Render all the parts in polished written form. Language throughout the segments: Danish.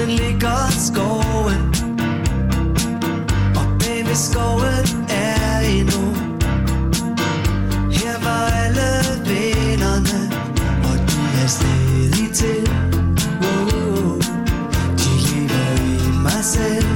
Solen ligger skoven, og bag ved skoven er endnu. Her var alle vennerne, og de er stadig til. De lever i mig selv.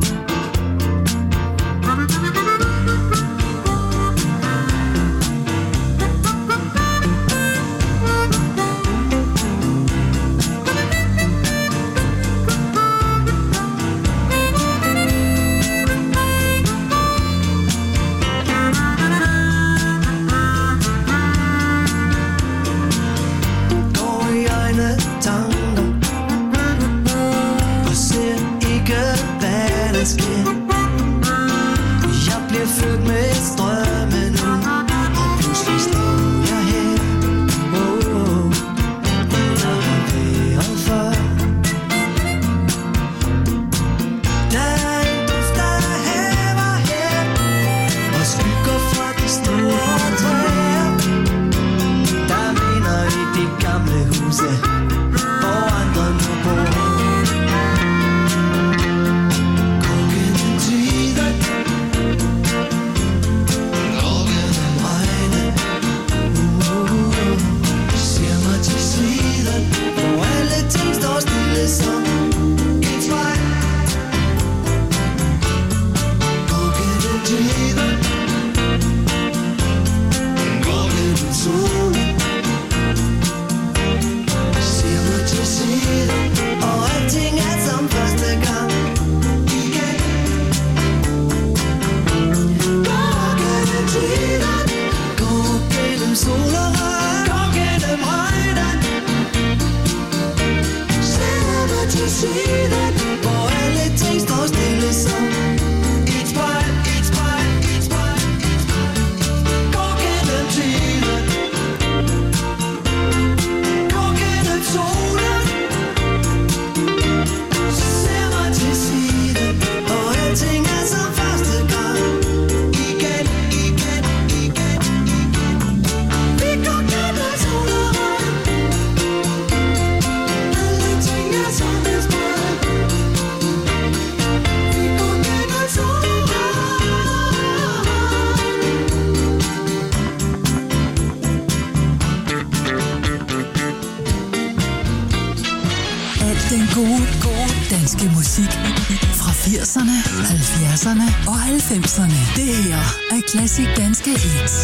Danske musik fra 80'erne, 70'erne og 90'erne. Det her er Classic Danske Hits.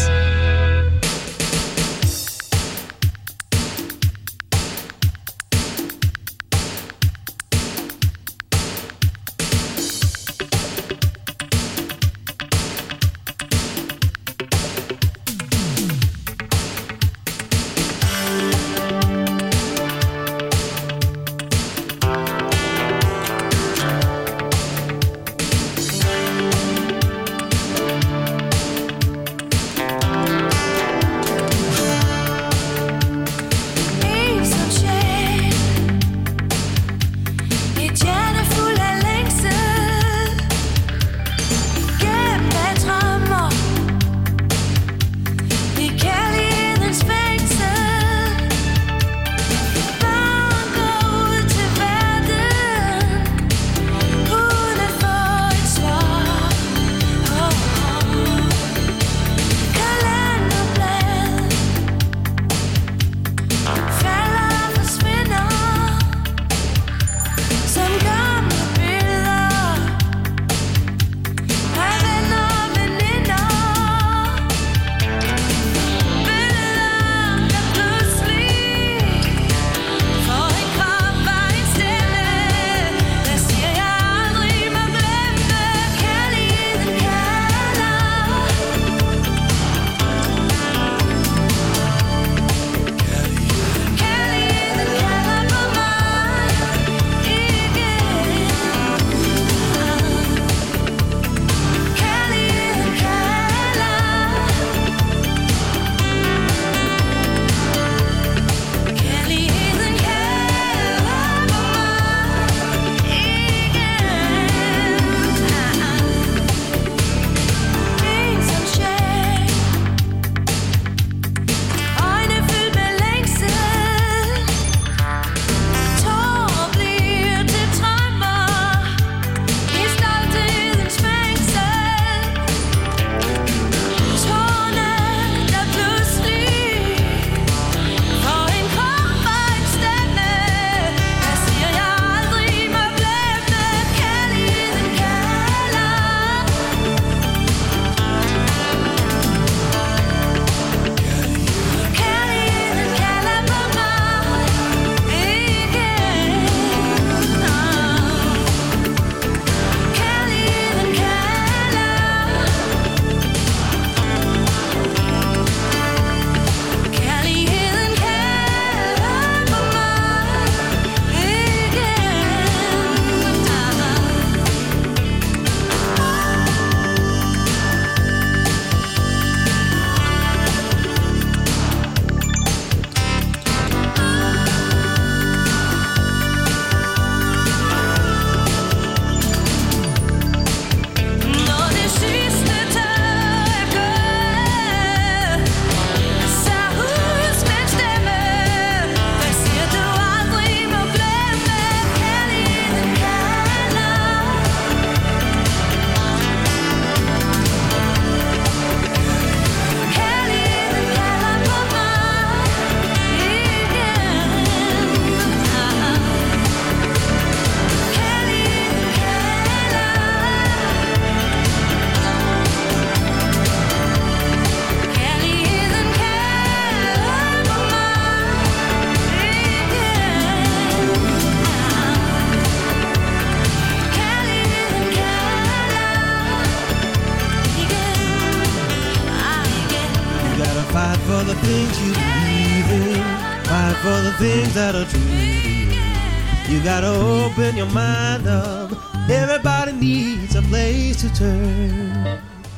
Fight for the things you believe in. Fight for the things that are true. You gotta open your mind up. Everybody needs a place to turn.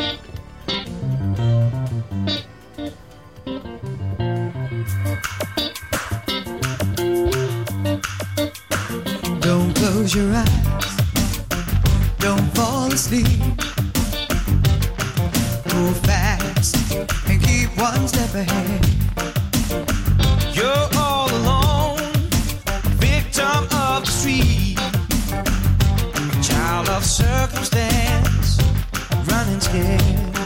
Don't close your eyes. Don't fall asleep. Move fast and keep one step ahead. You're all alone, victim of the street, child of circumstance, running scared.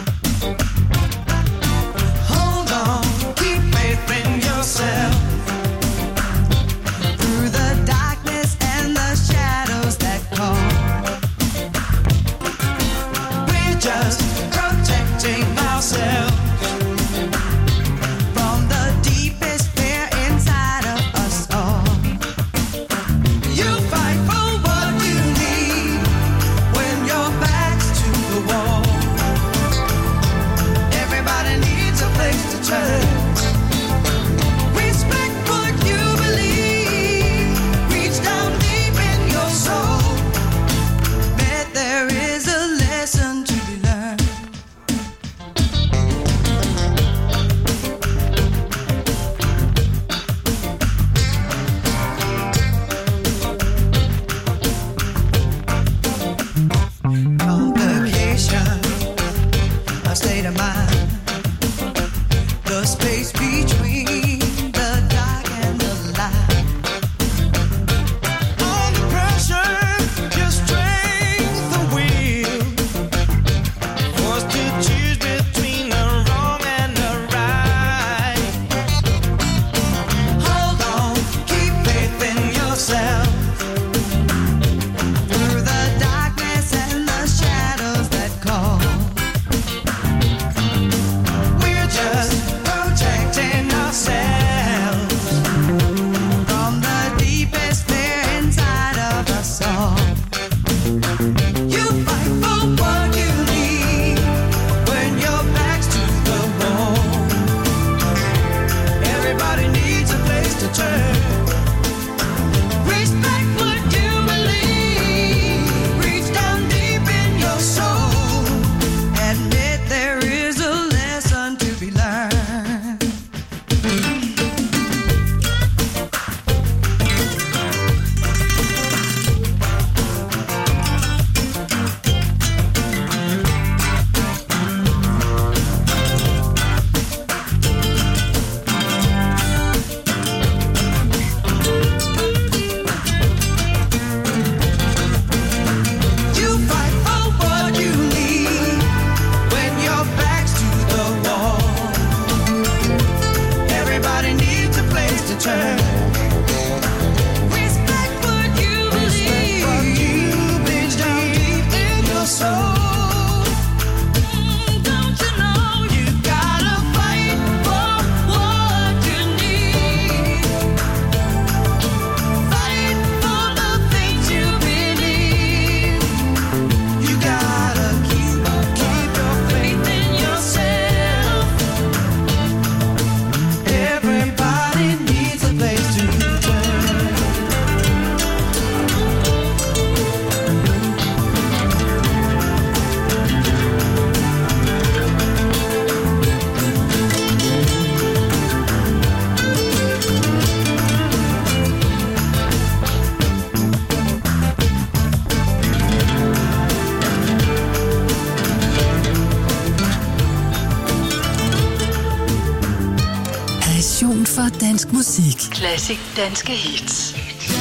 Hold on, keep faith in yourself. Through the darkness and the shadows that call, we're just protecting ourselves from the deepest fear inside of us all. You fight for what you need when your back's to the wall. Everybody needs a place to turn. Respect what you believe. Reach down deep in your soul. Bet there is a lesson to be learned. Complication, a state of mind, the space between the dark and the light. Under pressure, your strength the will, forced to choose between the wrong and the right. Hold on, keep faith in yourself. Through the darkness and the shadows that call, we're just protecting ourselves from the deepest fear inside of us all. You fight for what you need when your back's to the wall. Everybody needs a place to turn. Respect what you believe. Reach down deep in your soul. Admit there is a lesson to be learned. You fight for what you need when your back's to the wall. Everybody needs a place to turn. Respect what you believe. Reach down deep in your soul. Don't you know you gotta fight for what you need? Fight for the things you believe. You gotta keep your faith in yourself. Everybody needs a place to turn. Passion for dansk musik. Classic danske hits.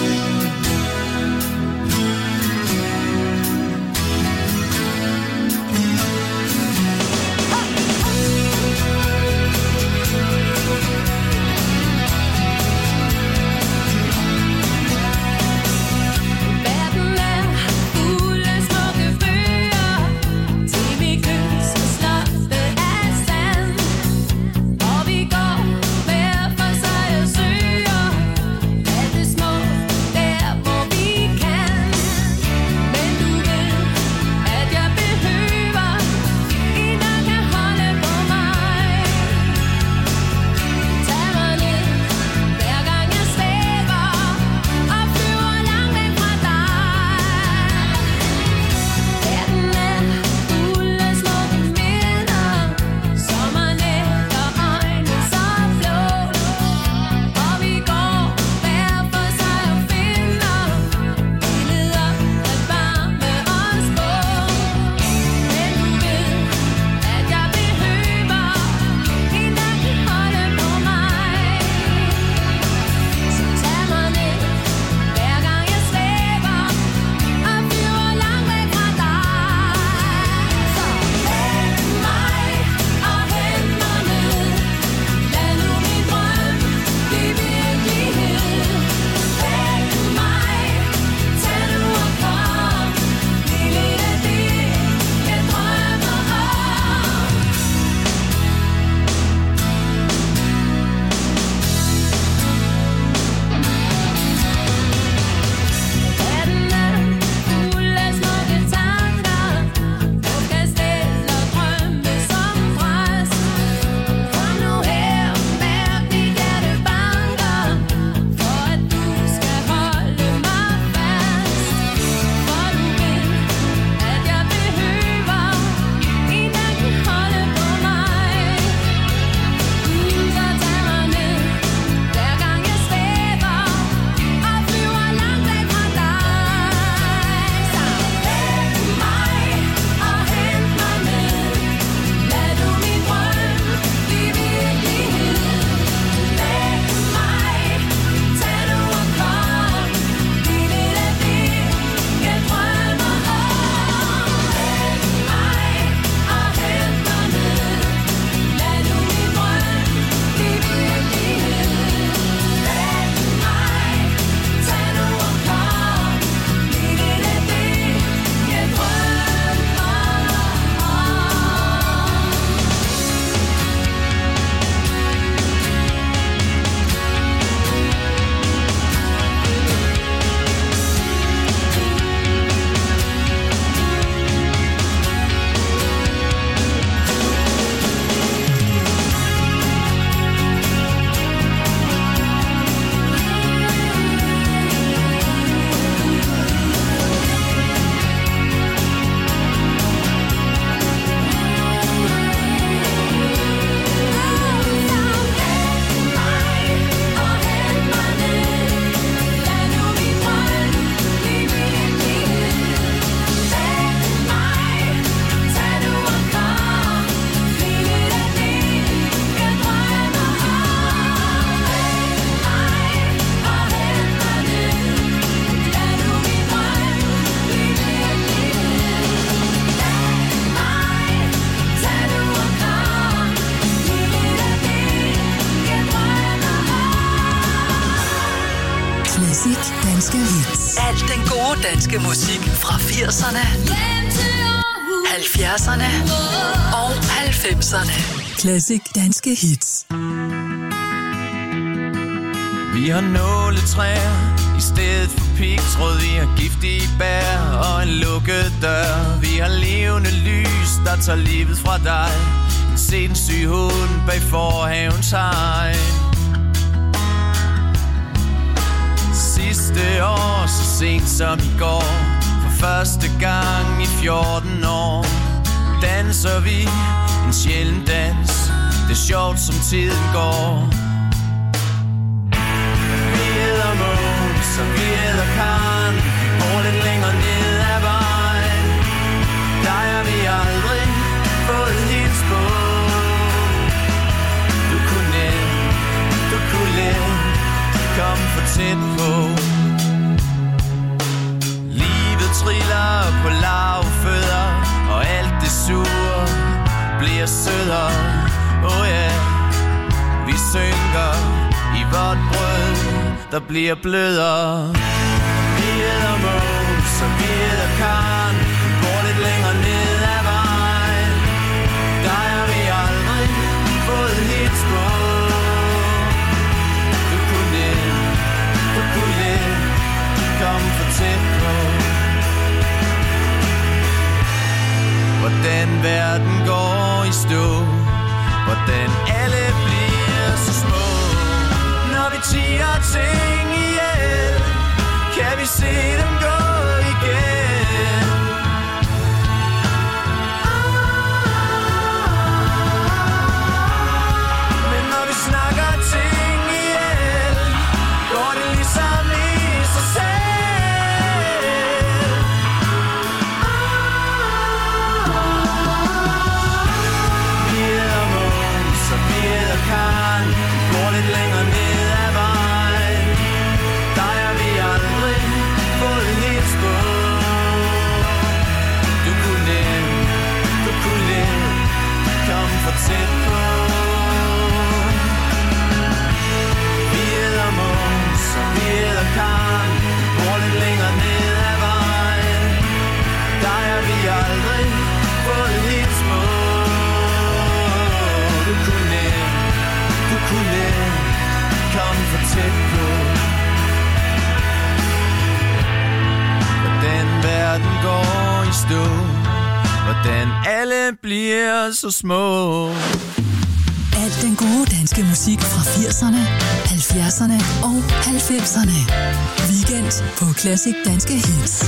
Verden er fuld af smukke bøger, tv-kys og slotte af sand. Og vi går hver for sig og søger alt det små, danske hits. Al den gode danske musik fra 80'erne, 70'erne og 90'erne. Classic danske hits. Vi har nåletræer i stedet for pigtråd. Vi har giftige bær og en lukket dør. Vi har levende lys, der tager livet fra dig. En sindssyg hund bag forhavens hegn. Sidste år, så sent som i går, for første gang i 14 år, danser vi en sjælden dans. Det er sjovt, som tiden går. Så vi hedder Karen, vi bor lidt længere ned ad vejen. Der har vi aldrig fået hils på. Du kunne let komme for tæt på. Livet triller på lavfødder, og alt det sure bliver sødere. Oh yeah, vi synker i vort brød, der bliver blødere. Vi hedder Måns, og vi hedder Karen. Vi bor lidt længere ned ad vejen. Der har vi aldrig fået hits på. Du kunne let komme for tæt på. Hvordan verden går i stå, hvordan alle bliver så små. Når vi tiger ting ihjel, kan vi se dem gå igen. Men når vi snakker ting ihjel, går det ligesom i sig selv. Vi hedder Måns, og vi hedder Karen. Går lidt længere ned ad vejen. Der har vi aldrig fået hits på. Du kunne let komme for tæt på. Vi hedder Måns, og vi hedder Karen. Går lidt længere ned ad vejen. Der har vi aldrig fået hits på. Du kunne let komme for tæt på. Hvordan verden går i stå, hvordan alle bliver så små. Al den gode danske musik fra 80'erne, 70'erne og 90'erne. Weekend på Classic Danske Hits.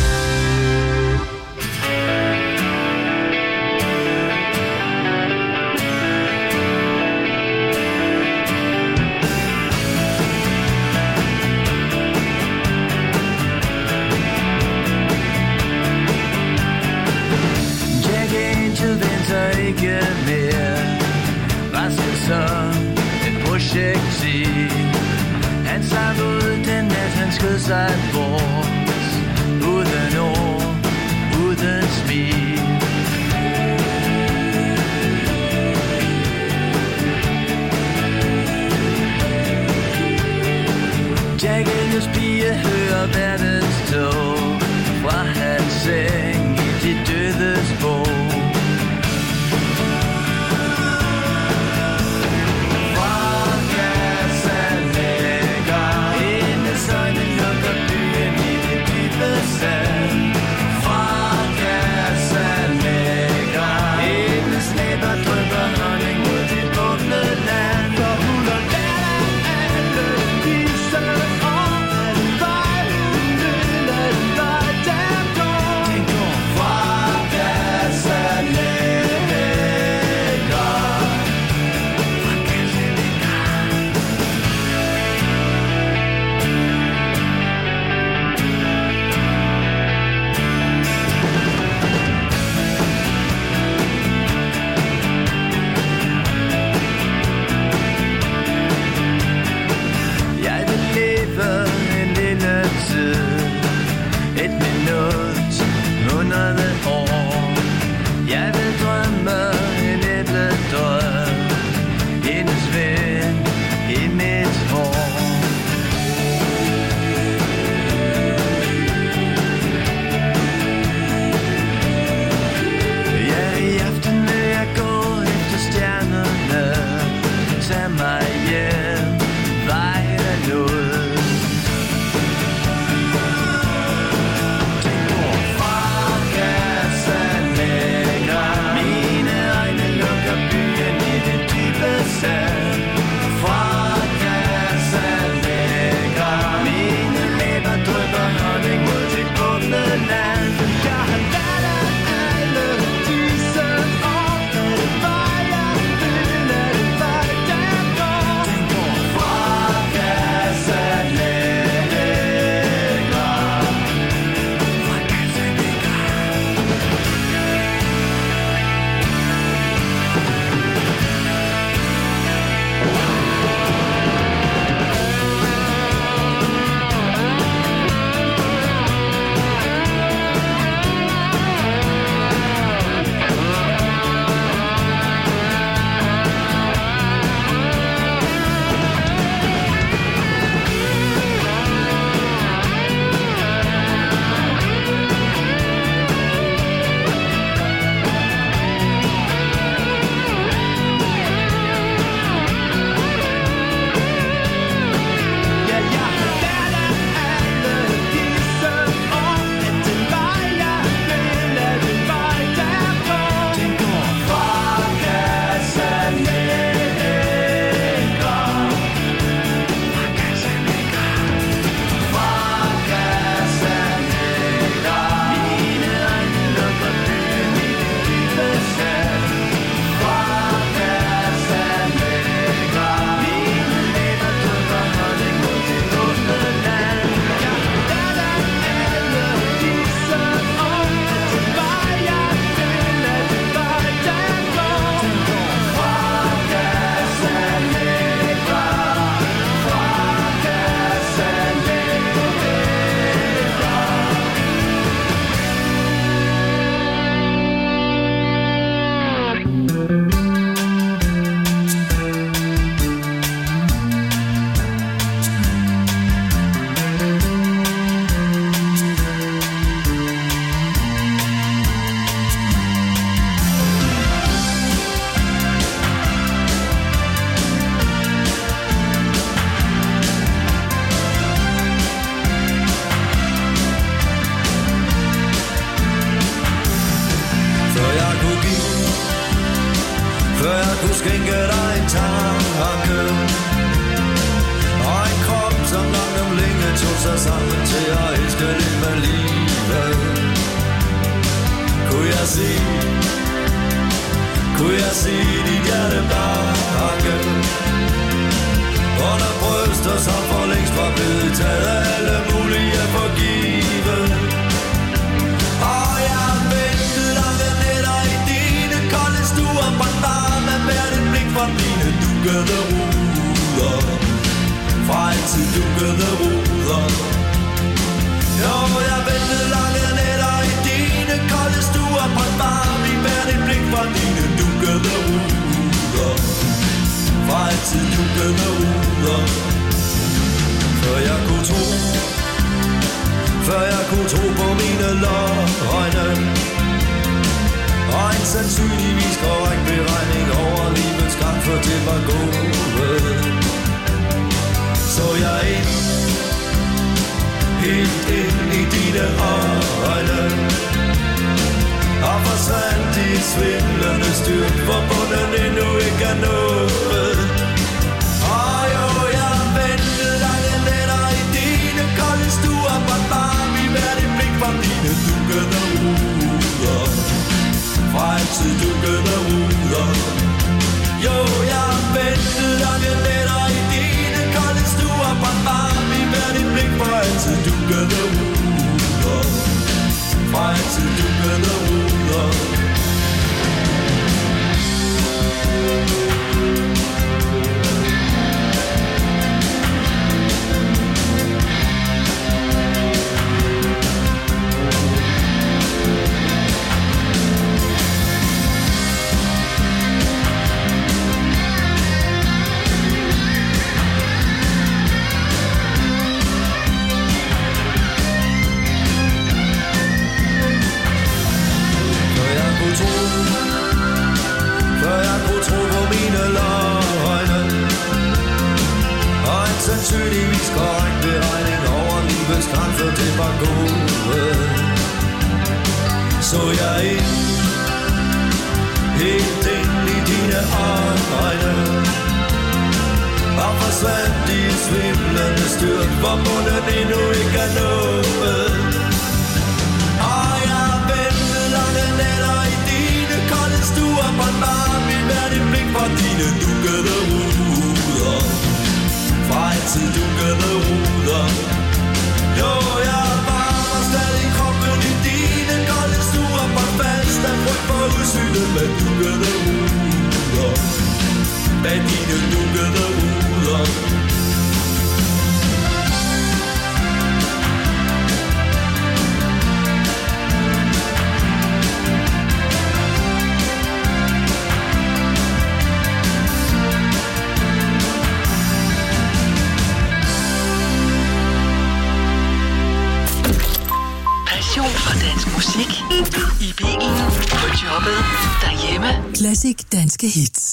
Ikke mere. Raske som et projektil. Han sang ud den nat, han skød sig bort. Uden ord, uden smil. Jack Ellios pige hører verdens tog fra hans seng i de dødes bog. Tænk før jeg kunne skænke dig en tanke. Og en krop, som langt om længe tog sig sammen til at elske lidt med livet. Kunne jeg se dit hjerte banke under bryster, som for længst var blevet taget alle mulige for givet. Og jeg ventede lange nætter i dine kolde stuer, brændt varme med dit blik fra mine dukkede ruder. Fra altid dukkede ruder. Jo, jeg ventede lange nætter i dine kolde stuer, brændt varme med dit blik fra dine dukkede ruder. Fra altid dukkede ruder. Før jeg kunne tro på mine løgne. Og en sandsynligvis korrekt beregning over livets gang, for det var gået. Så jeg helt ind i dine øjne, og forsvandt i et svimlende styrt, hvor bunden endnu ikke er nået. Og jo, jeg ventede lange nætter i dine kolde stuer, brændt varme i hvert et blik fra dine dukkede ruder. Fra altid dukkede ruder. Jo, jeg ventede lange nætter i dine kolde stuer, brændt varme i hvert et blik fra altid dukkede ruder. Fra altid dukkede ruder. Sandsynligvis korrekt beregning over livets grænser, det var gået. Så jeg helt ind i dine øjne, og forsvandt i et svimlende styrt, hvor munden endnu ikke er nået. Og jeg ventede lange nætter i dine kolde stuer, brændt varme i hvert et blik fra dine dukkede ruder. Fra altid dukkede ruder. Jo, jeg varmer stadig kroppen i dine kolde stuer, brændt fast af frygt for udsynet med dukkede ruder. Med dine dukkede ruder. Fra dansk musik i bilen, på jobbet, derhjemme. Classic danske hits.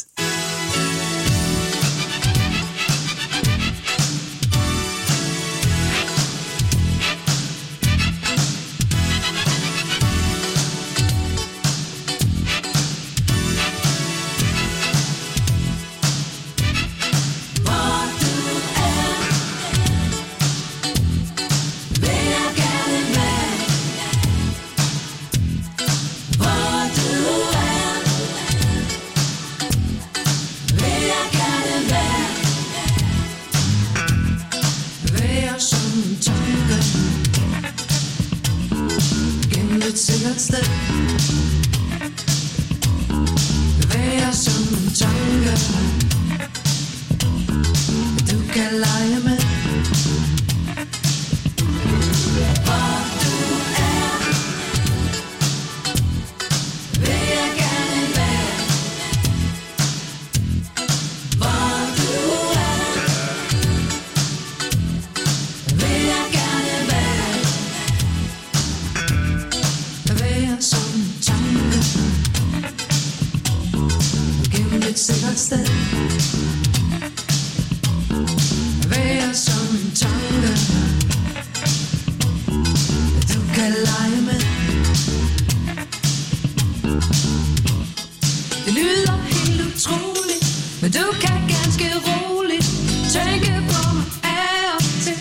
lyder helt utroligt, men du kan ganske roligt tænke på mig af og til.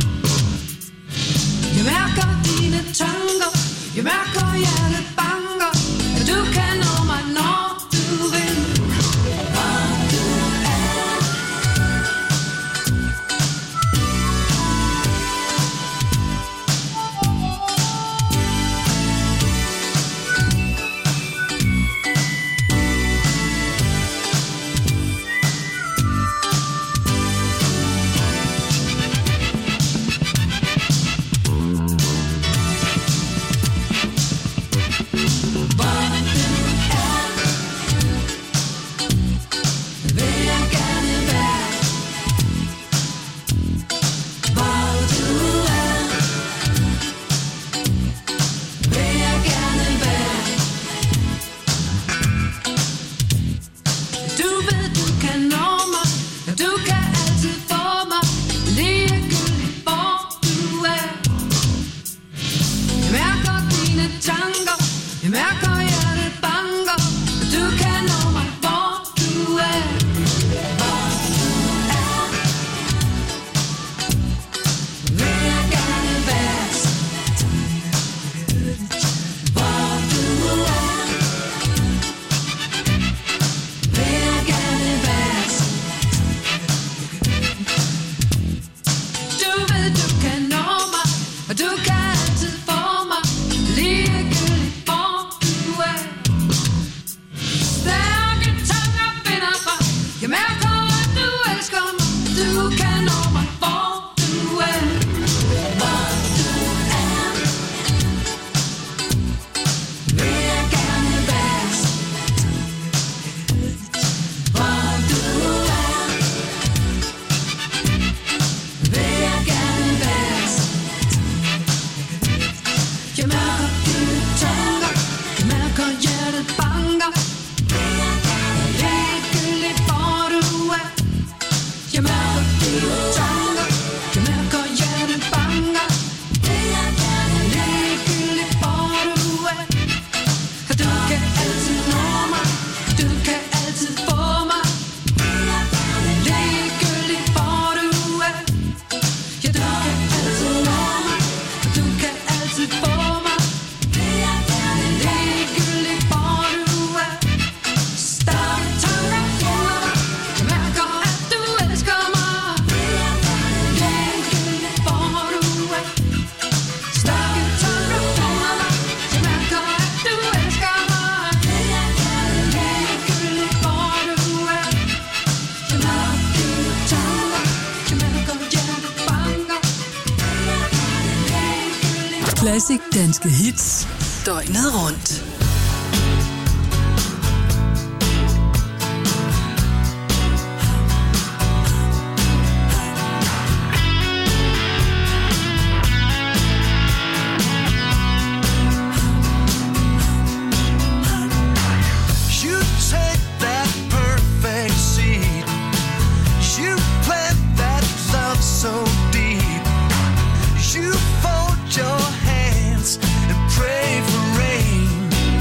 Jeg mærker dine tanker, jeg mærker hjertet banker, og du kan nå mig, når du vil. Hvor du er. Classic danske hits døgnet rundt. Your hands and pray for rain.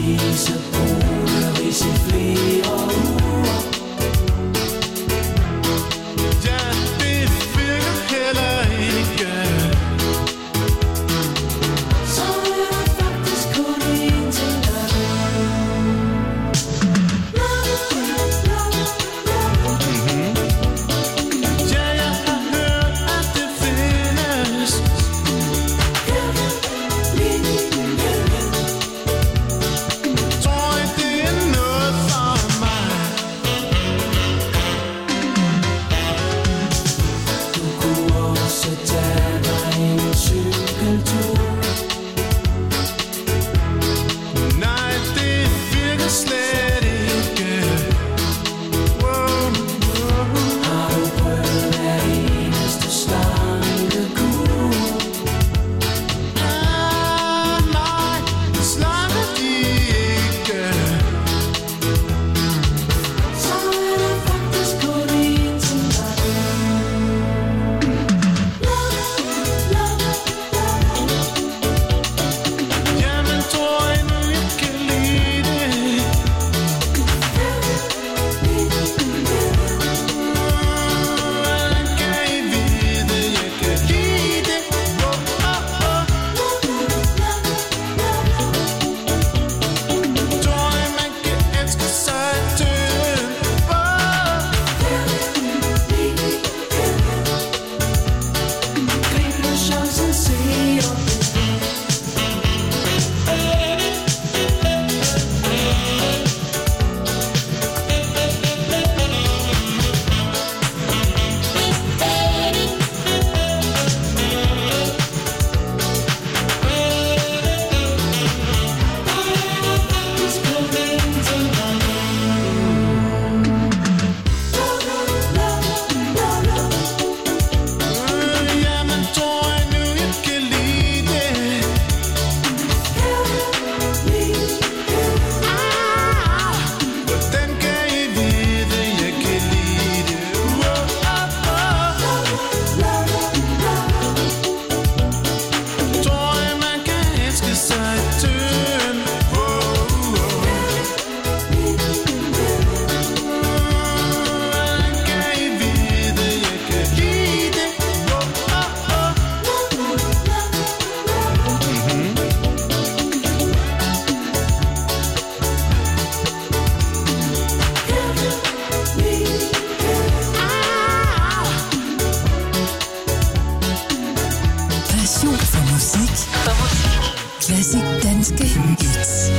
Classic danske hits.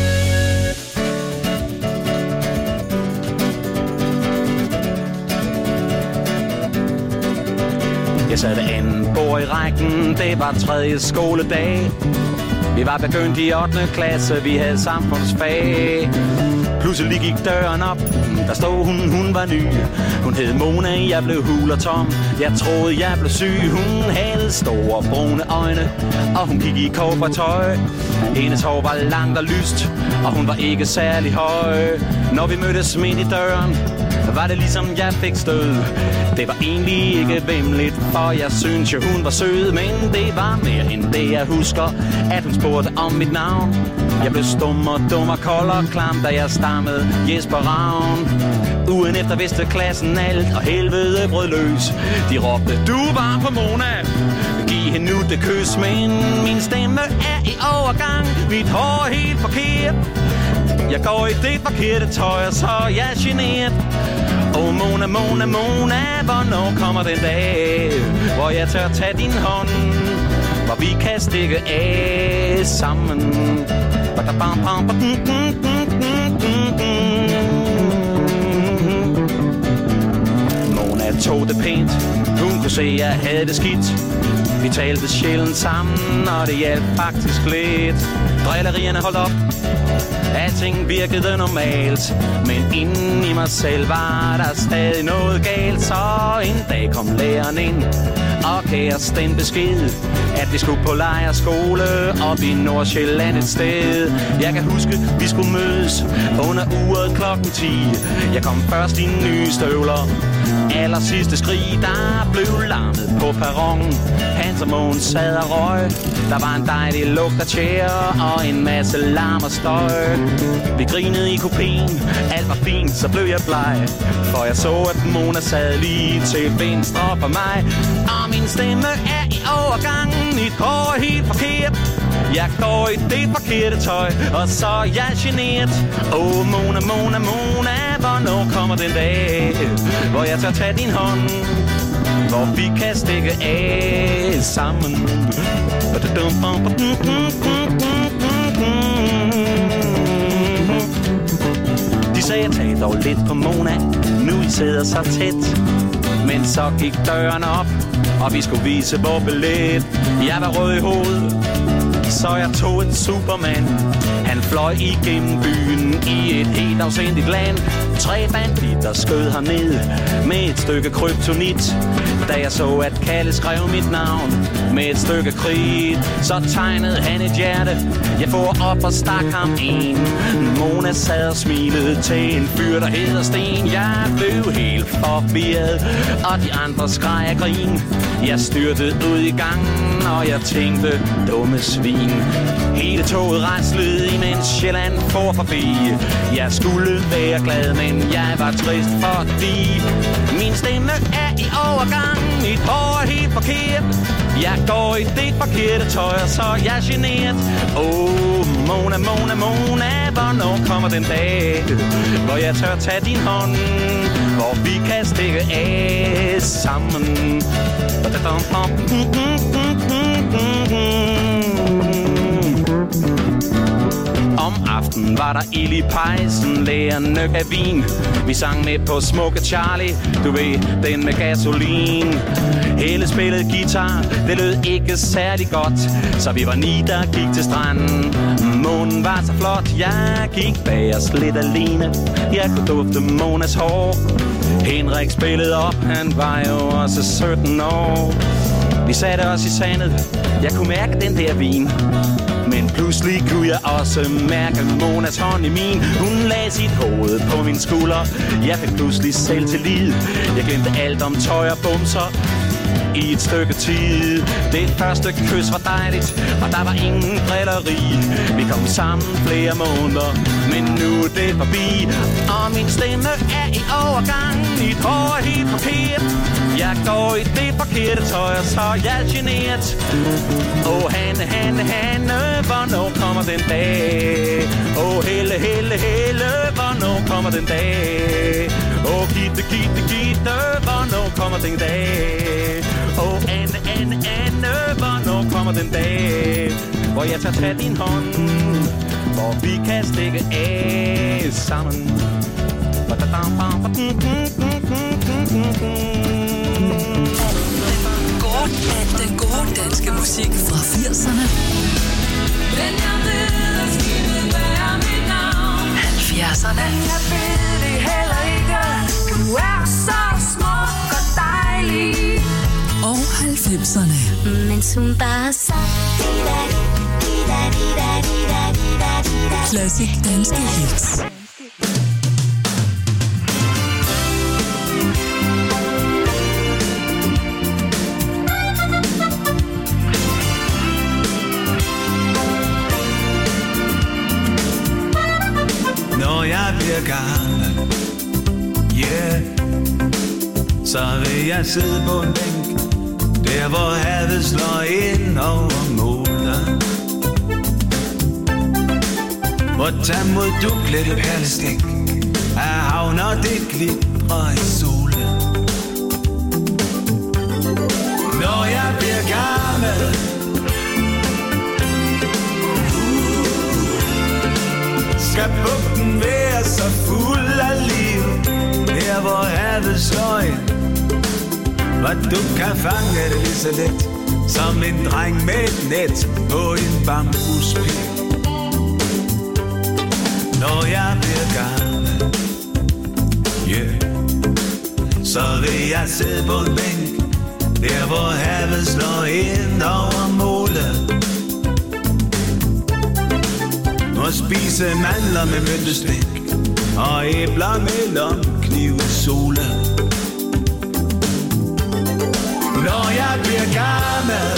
Jeg sad ved anden bord i rækken, det var tredje skoledag. Vi var begyndt i 8. klasse, vi havde samfundsfag. Pludselig gik døren op, der stod hun var ny. Hun hed Mona, jeg blev hul og tom. Jeg troede, jeg blev syg. Hun havde store brune øjne, og hun gik i cowboytøj. Hendes hår var langt og lyst, og hun var ikke særlig høj. Når vi mødtes midt i døren, var det ligesom jeg fik stød. Det var egentlig ikke vemmeligt, for jeg synes jo hun var sød. Men det var mere end det jeg husker, at hun spurgte om mit navn. Jeg blev stum og dum og kold og klam, da jeg stammede Jesper Ravn. Ugen efter vidste klassen alt, og helvede brød løs. De råbte, du var på Mona, giv hende nu det kys. Men min stemme er i overgang, mit hår er helt forkert. Jeg går i det forkerte tøj, så jeg er generet. Åh Mona, Mona, Mona, hvornår kommer den dag, hvor jeg tør tage din hånd, hvor vi kan stikke af sammen. Mona tog det pænt, hun kunne se, at jeg havde det skidt. Vi talte sjældent sammen, og det hjalp faktisk lidt. Drillerierne holdt op, alting virkede normalt, men inden i mig selv var der stadig noget galt. Så en dag kom læreren ind og gav os den besked, at vi skulle på lejrskole op i Nordsjælland et sted. Jeg kan huske, vi skulle mødes under uret klokken 10. Jeg kom først i nye støvler, aller sidste skrig, der blev larmet på perronen. Hans og Mogens sad og røg. Der var en dejlig lugt af tjære og en masse larm og støj. Vi grinede i kupéen, alt var fint, så blev jeg bleg. For jeg så, at Mona sad lige til venstre for mig. Og min stemme er i overgangen, mit hår er helt forkert. Jeg går i det forkerte tøj, og så er jeg generet. Mona, Mona, Mona, hvornår kommer den dag, hvor jeg tør tage din hånd, hvor vi kan stikke af sammen. De sagde, jeg tag dog lidt på Mona, nu I sidder så tæt. Men så gik døren op, og vi skulle vise vores billet. Jeg var rød i hovedet, så jeg tog en Superman. Han fløj igennem byen i et helt afsindigt land. 3 banditter skød ham ned med et stykke kryptonit. Da jeg så, at Kalle skrev mit navn med et stykke kridt, så tegnede han et hjerte. Jeg får op og stak ham en. Mona sad og smilede til en fyr, der hedder Sten. Jeg blev helt forvirret, og de andre skreg af grin. Jeg styrtede ud i gangen, og jeg tænkte, dumme svin. Hele toget raslede, imens Sjælland for forbi. Jeg skulle være glad, men jeg var trist, fordi min stemme er i overgangen. Mit hår er helt forkert. Jeg går i det forkerte tøj, så jeg er generet. Mona, Mona, Mona, hvornår kommer den dag, hvor jeg tør tage din hånd, hvor vi kan stikke af sammen. Om aftenen var der ild i pejsen, lærerne af vin. Vi sang med på Smukke Charlie, du ved, den med gasolin. Hele spillede guitar, det lød ikke særlig godt, så vi var 9, der gik til stranden. Månen var så flot, jeg gik bag os lidt alene. Jeg kunne dufte Monas hår. Henrik spillede op, han var jo også 17 år. Vi satte os i sandet, jeg kunne mærke den der vin. Men pludselig kunne jeg også mærke Monas hånd i min. Hun lagde sit hoved på min skulder. Jeg fik pludselig selv til lid. Jeg glemte alt om tøj og bumser i et stykke tid. Det første kys var dejligt, og der var ingen drilleri. Vi kom sammen flere måneder, men nu er det forbi. Og min stemme er i overgangen, mit hår er helt forkert. Jeg går i det forkerte tøj, og så er jeg generet. Hanne, Hanne, Hanne, hvornår kommer den dag? Helle, Helle, Helle, hvornår kommer den dag? Gitte, Gitte, Gitte, hvornår kommer den dag? Anne, Anne, Anne, hvornår kommer den dag, hvor jeg tager tage din hånd, hvor vi kan stikke af sammen. Den gode danske musik fra 80'erne, Men jeg ved, at skibet bærer mit navn. 70'erne Jeg ved det heller ikke. Du er så smuk og dejlig. og 90'erne. Mens hun bare sang. Classic danske hits. Når jeg bliver gammel, yeah, så vil jeg sidde på en bænk, der hvor havet slår ind over målet. Hvor tag mod duklette perlestik af havner det glitrer i solen. Når jeg bliver gammel, skal bugten være så fuld af liv, der hvor havet slår ind, hvor du kan fange det lige så let som en dreng med et net på en bambuspil. Når jeg bliver gammel, yeah, så vil jeg sidde på en bænk, der hvor havet slår ind over målet, og spise mandler med myntestik og æbler med lomkniv i solen. når jeg bliver gammel.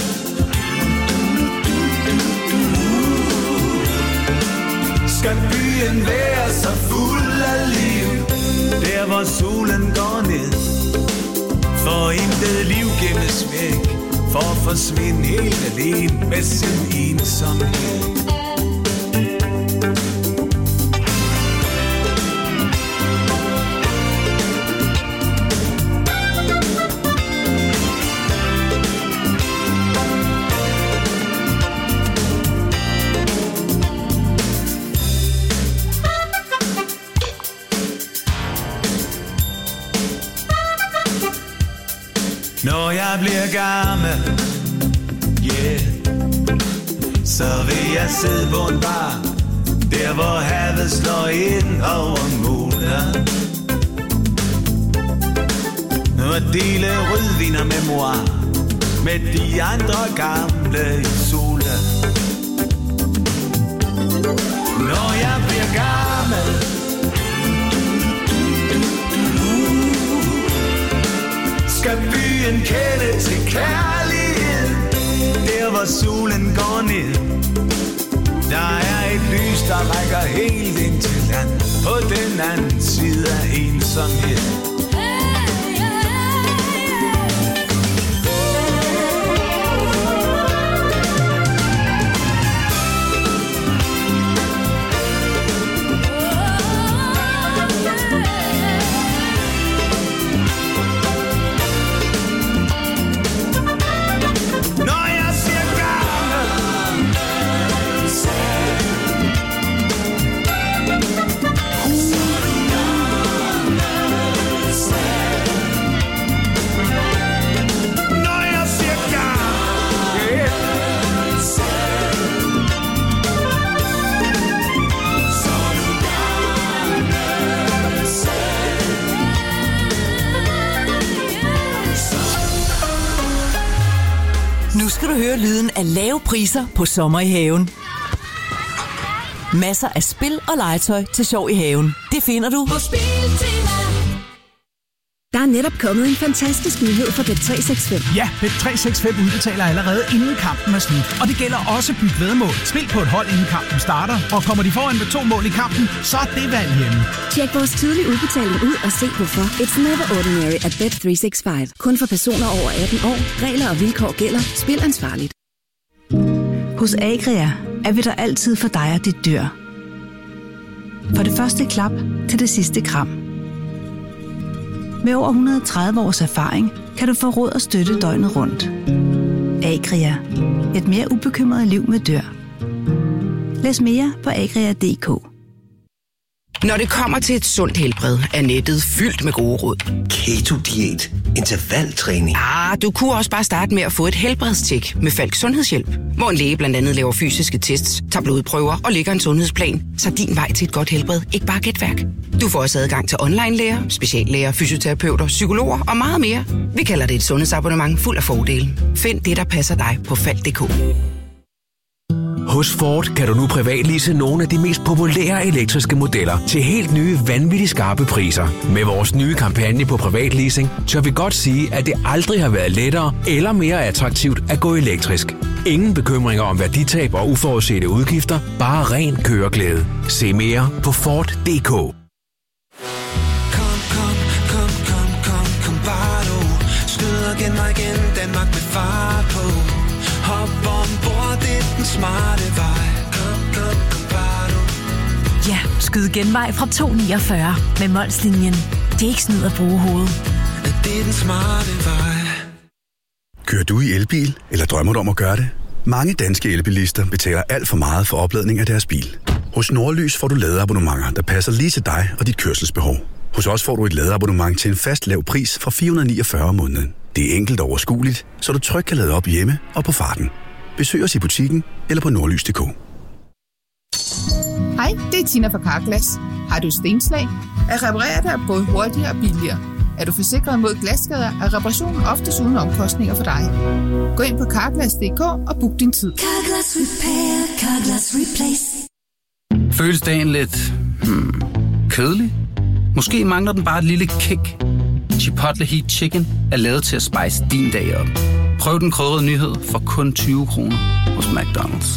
Skal byen være så fuld af liv, der hvor solen går ned. For intet liv gemmes væk, for at forsvinde helt alene med sin ensomhed. Når jeg bliver gammel, yeah, så vil jeg sidde på en bar, der hvor havet slår ind over månen. Og dele rødvin og memoir med de andre gamle i solen. Når jeg bliver gammel, skal byen kende til kærlighed, der hvor solen går ned. Der er et lys, der rækker helt ind til land, på den anden side af ensomhed. Nu skal du høre lyden af lave priser på Sommer i Haven. Masser af spil og legetøj til sjov i haven. Det finder du på Spiltema. Der er netop kommet en fantastisk nyhed for Bet365. Ja, Bet365 udbetaler allerede inden kampen er slut. Og det gælder også byt væddemål. Spil på et hold inden kampen starter. Og kommer de foran med 2 mål i kampen, så er det valg hjemme. Tjek vores tidlige udbetaling ud og se hvorfor. It's never ordinary at Bet365. Kun for personer over 18 år. Regler og vilkår gælder. Spil ansvarligt. Hos Agria er vi der altid for dig og dit dyr. For det første klap til det sidste kram. Med over 130 års erfaring kan du få råd og støtte døgnet rundt. Agria. Et mere ubekymret liv med dyr. Læs mere på agria.dk. Når det kommer til et sundt helbred, er nettet fyldt med gode råd. Keto-diæt, intervaltræning. Du kunne også bare starte med at få et helbredstjek med Falk Sundhedshjælp, hvor en læge blandt andet laver fysiske tests, tager blodprøver og lægger en sundhedsplan, så din vej til et godt helbred ikke bare er gætværk. Du får også adgang til online-læger, speciallæger, fysioterapeuter, psykologer og meget mere. Vi kalder det et sundhedsabonnement fuld af fordele. Find det, der passer dig på Falk.dk. Hos Ford kan du nu privatlease nogle af de mest populære elektriske modeller til helt nye, vanvittigt skarpe priser. Med vores nye kampagne på privatleasing, tør vi godt sige, at det aldrig har været lettere eller mere attraktivt at gå elektrisk. Ingen bekymringer om værditab og uforudsete udgifter, bare ren køreglæde. Se mere på Ford.dk. Kom, bare du. Skyd og gen mig igen, Danmark med fart på. Hop ombord, det er den smarte vej. Kom, bare du. Ja, skyd genvej fra 249 med Molslinjen. Det er ikke snyd at bruge hovedet. Det er den smarte vej. Kører du i elbil, eller drømmer du om at gøre det? Mange danske elbilister betaler alt for meget for opladning af deres bil. Hos Nordlys får du ladeabonnementer, der passer lige til dig og dit kørselsbehov. Hos os får du et ladeabonnement til en fast lav pris fra 449 om måneden. Det er enkelt og overskueligt, så du trygt kan lade op hjemme og på farten. Besøg os i butikken eller på nordlys.dk. Hej, det er Tina fra Carglass. Har du stenslag? At reparere det er både hurtigere og billigere. Er du forsikret mod glasskader, er reparationen oftest uden omkostninger for dig. Gå ind på Carglass.dk og book din tid. Carglass Repair, Carglass Replace. Føles dagen lidt kedelig? Måske mangler den bare et lille kick. Chipotle Heat Chicken er lavet til at spice din dag op. Prøv den krydrede nyhed for kun 20 kroner hos McDonald's.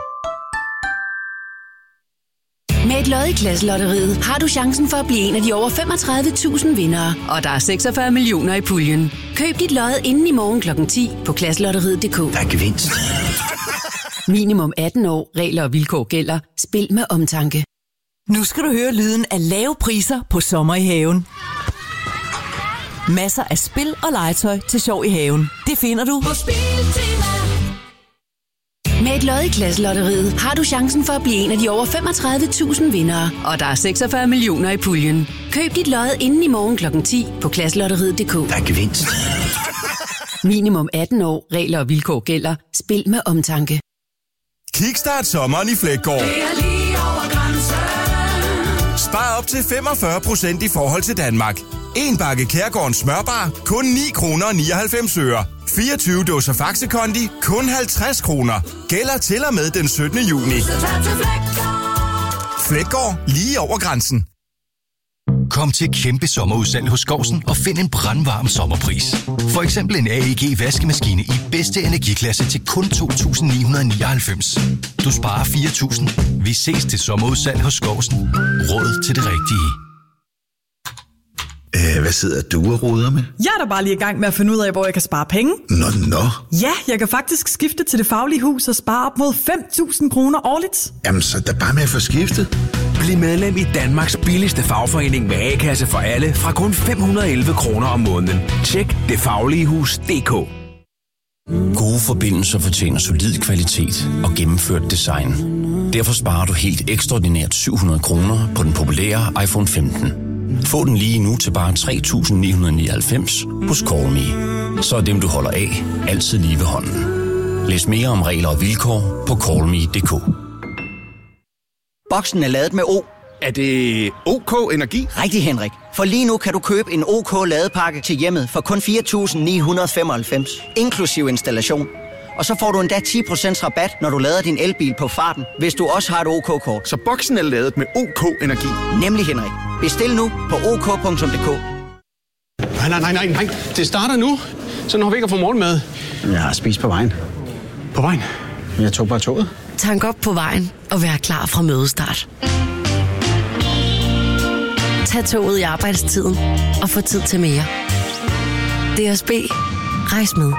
Med et lod i Klasselotteriet har du chancen for at blive en af de over 35.000 vindere. Og der er 46 millioner i puljen. Køb dit lod inden i morgen kl. 10 på klasselotteriet.dk. Der er gevinst. Minimum 18 år. Regler og vilkår gælder. Spil med omtanke. Nu skal du høre lyden af lave priser på Sommer i Haven. Masser af spil og legetøj til sjov i haven. Det finder du på Spiltema. Med et lod i Klasselotteriet har du chancen for at blive en af de over 35.000 vindere. Og der er 46 millioner i puljen. Køb dit lod inden i morgen kl. 10 på klasselotteriet.dk. Der er gevinst. Minimum 18 år. Regler og vilkår gælder. Spil med omtanke. Kickstart sommeren i Fleggaard. Det er lige over grænsen. Spar op til 45% i forhold til Danmark. En bakke Kærgårdens smørbar, kun 9 kroner og 99 øre. 24 dåser Faxe Kondi, kun 50 kroner. Gælder til og med den 17. juni. Fleggaard, lige over grænsen. Kom til kæmpe sommerudsalg hos Skovsen og find en brandvarm sommerpris. For eksempel en AEG vaskemaskine i bedste energiklasse til kun 2.999. Du sparer 4.000. Vi ses til sommerudsalg hos Skovsen. Råd til det rigtige. Hvad sidder du og roder med? Jeg er da bare lige i gang med at finde ud af, hvor jeg kan spare penge. Nå. Ja, jeg kan faktisk skifte til Det Faglige Hus og spare op mod 5.000 kroner årligt. Jamen, så da bare med at få skiftet. Bliv medlem i Danmarks billigste fagforening med A-kasse for alle fra kun 511 kroner om måneden. Tjek detfagligehus.dk. Gode forbindelser fortjener solid kvalitet og gennemført design. Derfor sparer du helt ekstraordinært 700 kroner på den populære iPhone 15. Få den lige nu til bare 3.999 hos CallMe. Så er dem, du holder af, altid lige ved hånden. Læs mere om regler og vilkår på callme.dk. Boksen er ladet med O. Er det OK Energi? Rigtig, Henrik. For lige nu kan du købe en OK ladepakke til hjemmet for kun 4.995, inklusiv installation. Og så får du endda 10% rabat, når du lader din elbil på farten, hvis du også har et OK-kort. Så boksen er ladet med OK Energi? Nemlig, Henrik. Bestil nu på ok.dk. Nej. Det starter nu. Så når vi ikke har fået morgenmad. Jeg har spist på vejen. På vejen? Jeg tog bare toget. Tank op på vejen og vær klar fra mødestart. Tag toget i arbejdstiden og få tid til mere. DSB. Rejs med.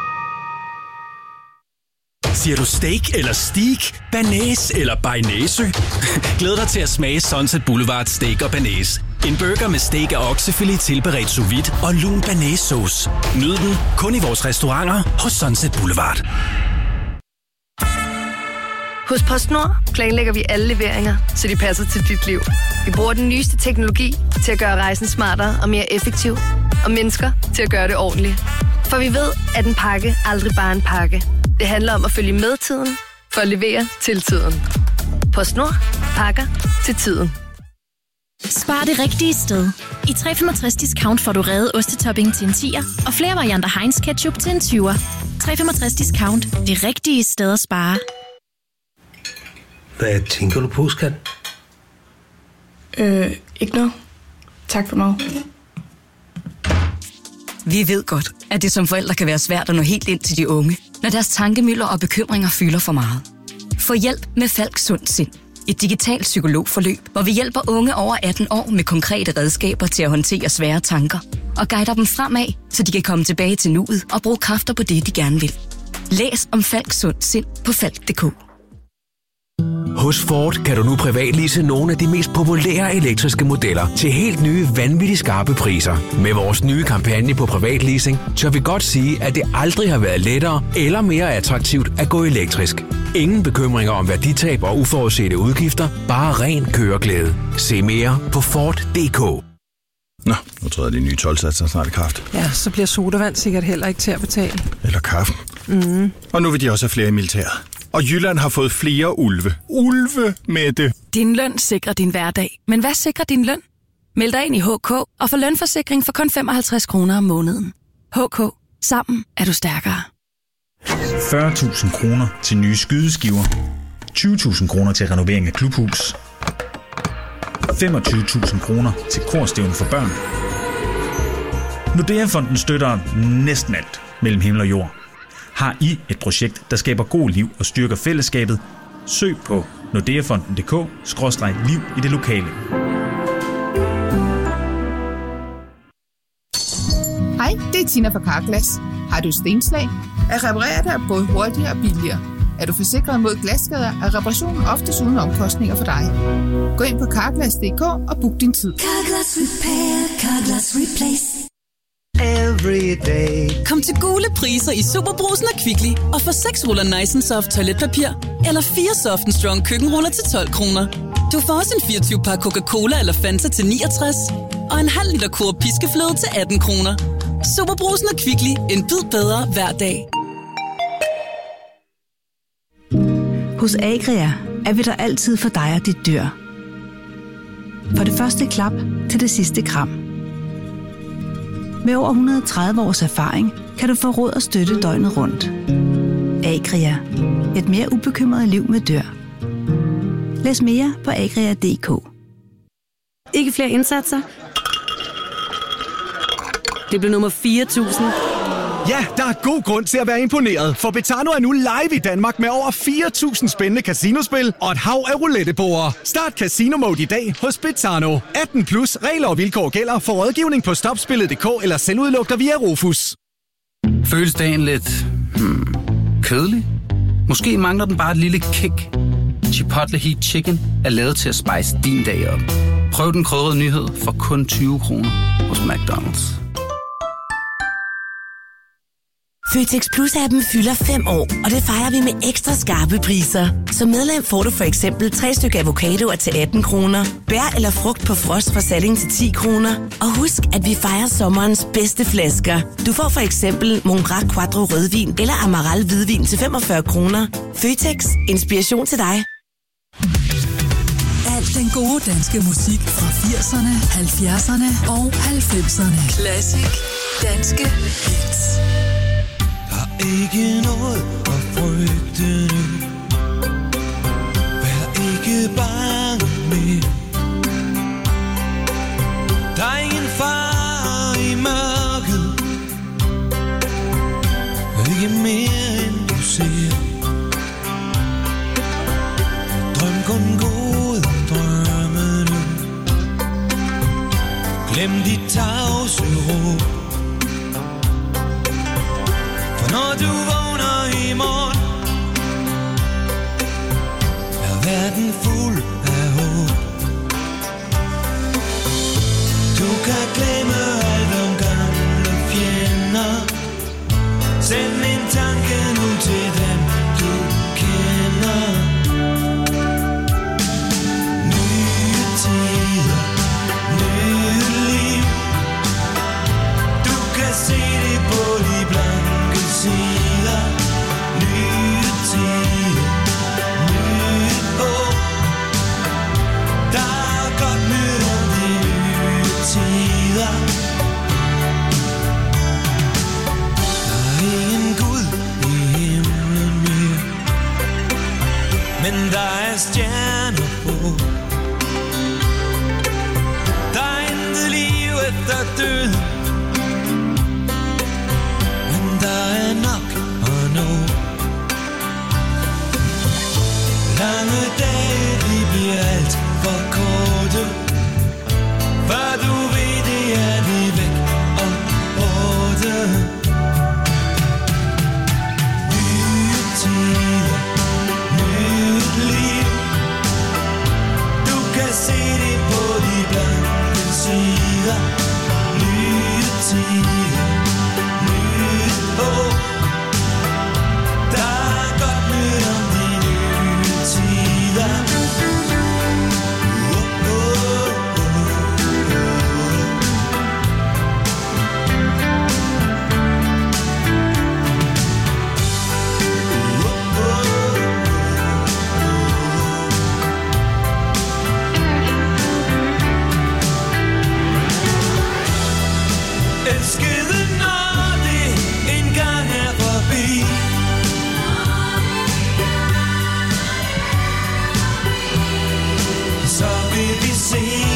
Siger du steak eller steak, banæs eller bearnaise? Glæd dig til at smage Sunset Boulevard Steak og Banæs. En burger med steak og oksefilet tilberedt sous vide og lun banæssauce. Nyd den kun i vores restauranter hos Sunset Boulevard. Hos PostNord planlægger vi alle leveringer, så de passer til dit liv. Vi bruger den nyeste teknologi til at gøre rejsen smartere og mere effektiv, og mennesker til at gøre det ordentligt. For vi ved, at en pakke aldrig bare er en pakke. Det handler om at følge med tiden, for at levere til tiden. PostNord. Pakker til tiden. Spar det rigtige sted. I 365 Discount får du revet ostetopping til en 10'er, og flere varianter Heinz Ketchup til en 20'er. 365 Discount. Det rigtige sted at spare. Hvad tænker du på, skat? Ikke noget. Tak for mig. Vi ved godt, at det som forældre kan være svært at nå helt ind til de unge, når deres tankemylder og bekymringer fylder for meget. Få hjælp med Falk Sund Sind. Et digitalt psykologforløb, hvor vi hjælper unge over 18 år med konkrete redskaber til at håndtere svære tanker og guider dem fremad, så de kan komme tilbage til nuet og bruge kræfter på det, de gerne vil. Læs om Falk Sund Sind på falk.dk. Hos Ford kan du nu privatlease nogle af de mest populære elektriske modeller til helt nye, vanvittigt skarpe priser. Med vores nye kampagne på privatleasing, tør vi godt sige, at det aldrig har været lettere eller mere attraktivt at gå elektrisk. Ingen bekymringer om værditab og uforudsete udgifter, bare ren køreglæde. Se mere på Ford.dk. Nå, nu træder de nye 12-satser snart i kraft. Ja, så bliver sodavand sikkert heller ikke til at betale. Eller kaffe. Og nu vil de også have flere i militæret. Og Jylland har fået flere ulve. Ulve med det. Din løn sikrer din hverdag. Men hvad sikrer din løn? Meld dig ind i HK og få lønforsikring for kun 55 kroner om måneden. HK. Sammen er du stærkere. 40.000 kroner til nye skydeskiver. 20.000 kroner til renovering af klubhus. 25.000 kroner til korstævne for børn. Nordea-fonden støtter næsten alt mellem himmel og jord. Har I et projekt, der skaber god liv og styrker fællesskabet? Søg på nordeafonden.dk/liv i det lokale. Hej, det er Tina fra Carglass. Har du stenslag? At reparere det er både hurtigere og billigere. Er du forsikret mod glasskader, er reparationen oftest uden omkostninger for dig. Gå ind på Carglass.dk og book din tid. Carglass Repair, Carglass Replace. Every day. Kom til gule priser i Superbrugsen og Kvickly og få 6 ruller Nice & Soft toiletpapir eller 4 Soft & Strong køkkenruller til 12 kroner. Du får også en 24-pakke Coca-Cola eller Fanta til 69 og en halv liter Coop piskefløde til 18 kroner. Superbrugsen og Kvickly. En bid bedre hver dag. Hos Agria er vi der altid for dig og dit dyr. For det første klap til det sidste kram. Med over 130 års erfaring kan du få råd og støtte døgnet rundt. Agria. Et mere ubekymret liv med dyr. Læs mere på agria.dk. Ikke flere indsatser? Det blev nummer 4.000. Ja, der er god grund til at være imponeret, for Betano er nu live i Danmark med over 4.000 spændende casinospil og et hav af rouletteborde. Start Casino Mode i dag hos Betano. 18 plus regler og vilkår gælder for rådgivning på stopspillet.dk eller selvudlugter via Rufus. Føles dagen lidt kedelig? Måske mangler den bare et lille kick. Chipotle Heat Chicken er lavet til at spice din dag op. Prøv den krydrede nyhed for kun 20 kroner hos McDonald's. Føtex Plus-appen fylder 5 år, og det fejrer vi med ekstra skarpe priser. Som medlem får du for eksempel 3 stykker avocadoer til 18 kroner, bær eller frugt på frost fra Salling til 10 kroner. Og husk, at vi fejrer sommerens bedste flasker. Du får for eksempel Mongrac Quattro rødvin eller Amaral hvidvin til 45 kroner. Føtex. Inspiration til dig. Al den gode danske musik fra 80'erne, 70'erne og 90'erne. Classic danske hits. Ikke noget at frygte nu. Vær ikke bange mere. Der er ingen fare i mørket. Ikke mere end du ser. Drøm kun gode drømme nu. Glem dit tavse råb. Når du vågner i morgen, er verden fuld af håb. Du kan glemme alt om gamle fjender. Send en tanke nu til dem, du kender. Nye tider, nye liv. Du kan se det på de blanke sider. Nye tider, nye håb. Der er godt nyt om de nye tider. Der er ingen Gud i himlen mere, men der er stjerner på. Der er intet liv efter død, der er nok at nå. Lange dage, de bliver alt for korte. Før du ved det, er de væk og borte. Nye tider, nyt liv. Du kan se det på de blanke sider. Nye tider, oh, der er godt nyt om de nye tider. Elskede når det engang er forbi. Så vil vi se